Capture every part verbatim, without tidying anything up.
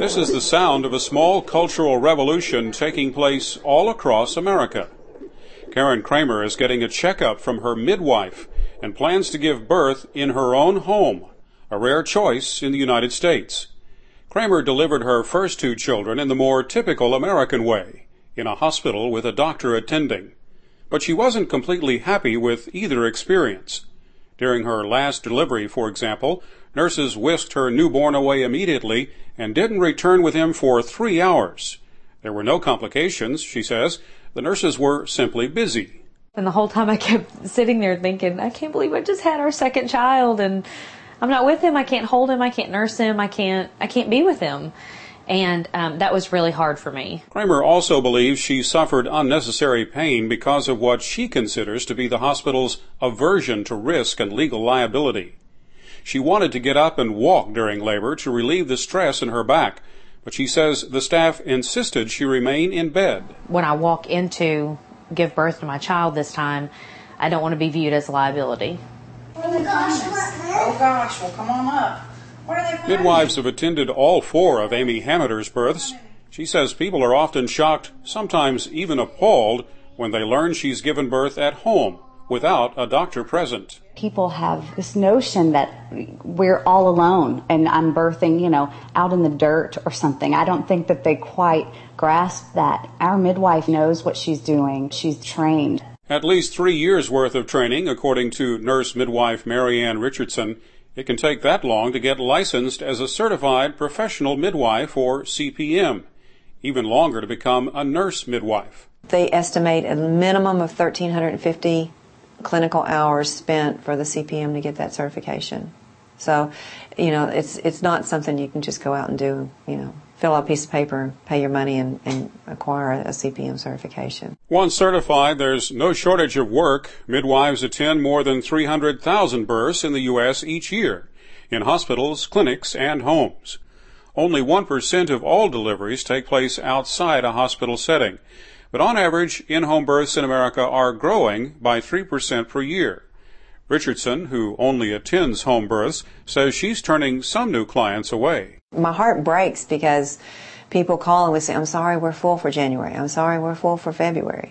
This is the sound of a small cultural revolution taking place all across America. Karen Kramer is getting a checkup from her midwife and plans to give birth in her own home, a rare choice in the United States. Kramer delivered her first two children in the more typical American way, in a hospital with a doctor attending. But she wasn't completely happy with either experience. During her last delivery, for example, nurses whisked her newborn away immediately and didn't return with him for three hours. There were no complications, she says. The nurses were simply busy. And the whole time I kept sitting there thinking, I can't believe I just had our second child and I'm not with him. I can't hold him. I can't nurse him. I can't, I can't be with him. And um, that was really hard for me. Kramer also believes she suffered unnecessary pain because of what she considers to be the hospital's aversion to risk and legal liability. She wanted to get up and walk during labor to relieve the stress in her back, but she says the staff insisted she remain in bed. When I walk in to give birth to my child this time, I don't want to be viewed as a liability. Oh gosh, oh gosh, well come on up. What are they Midwives have attended all four of Amy Hameter's births. She says people are often shocked, sometimes even appalled, when they learn she's given birth at home without a doctor present. People have this notion that we're all alone and I'm birthing, you know, out in the dirt or something. I don't think that they quite grasp that. Our midwife knows what she's doing. She's trained. At least three years' worth of training, according to nurse midwife Marianne Richardson. It can take that long to get licensed as a certified professional midwife, or C P M. Even longer to become a nurse midwife. They estimate a minimum of one thousand three hundred fifty clinical hours spent for the C P M to get that certification. So, you know, it's it's not something you can just go out and do, you know, fill out a piece of paper, pay your money, and, and acquire a C P M certification. Once certified, there's no shortage of work. Midwives attend more than three hundred thousand births in the U S each year, in hospitals, clinics, and homes. Only one percent of all deliveries take place outside a hospital setting. But on average, in-home births in America are growing by three percent per year. Richardson, who only attends home births, says she's turning some new clients away. My heart breaks because people call and we say, I'm sorry, we're full for January. I'm sorry, we're full for February.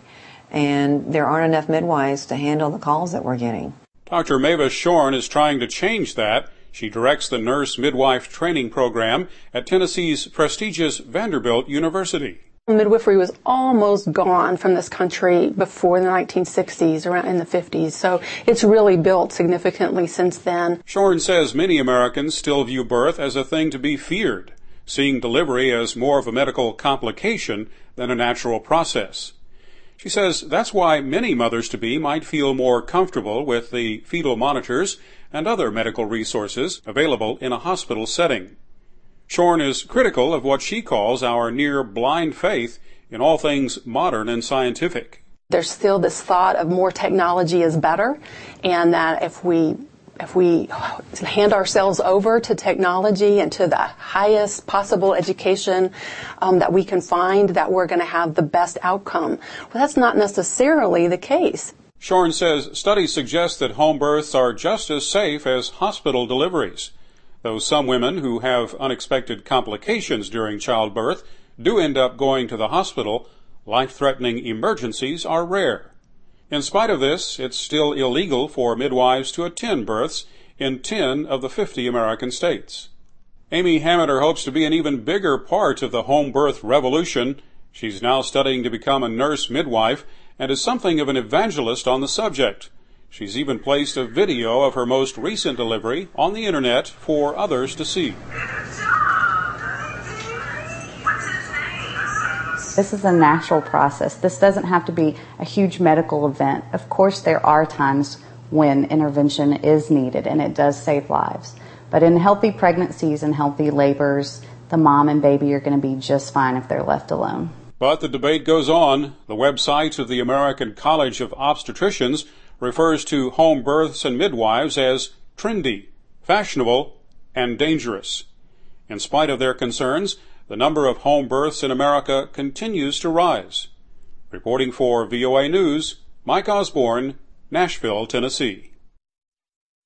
And there aren't enough midwives to handle the calls that we're getting. Doctor Mavis Shorn is trying to change that. She directs the nurse midwife training program at Tennessee's prestigious Vanderbilt University. Midwifery was almost gone from this country before the nineteen sixties, around in the fifties, so it's really built significantly since then. Shorn says many Americans still view birth as a thing to be feared, seeing delivery as more of a medical complication than a natural process. She says that's why many mothers-to-be might feel more comfortable with the fetal monitors and other medical resources available in a hospital setting. Shorn is critical of what she calls our near-blind faith in all things modern and scientific. There's still this thought of more technology is better, and that if we if we hand ourselves over to technology and to the highest possible education um, that we can find, that we're going to have the best outcome. Well, that's not necessarily the case. Shorn says studies suggest that home births are just as safe as hospital deliveries, though some women who have unexpected complications during childbirth do end up going to the hospital. Life-threatening emergencies are rare. In spite of this, it's still illegal for midwives to attend births in ten of the fifty American states. Amy Hameter hopes to be an even bigger part of the home birth revolution. She's now studying to become a nurse midwife and is something of an evangelist on the subject. She's even placed a video of her most recent delivery on the internet for others to see. This is a natural process. This doesn't have to be a huge medical event. Of course, there are times when intervention is needed and it does save lives. But in healthy pregnancies and healthy labors, the mom and baby are going to be just fine if they're left alone. But the debate goes on. The website of the American College of Obstetricians refers to home births and midwives as trendy, fashionable, and dangerous. In spite of their concerns, the number of home births in America continues to rise. Reporting for V O A News, Mike Osborne, Nashville, Tennessee.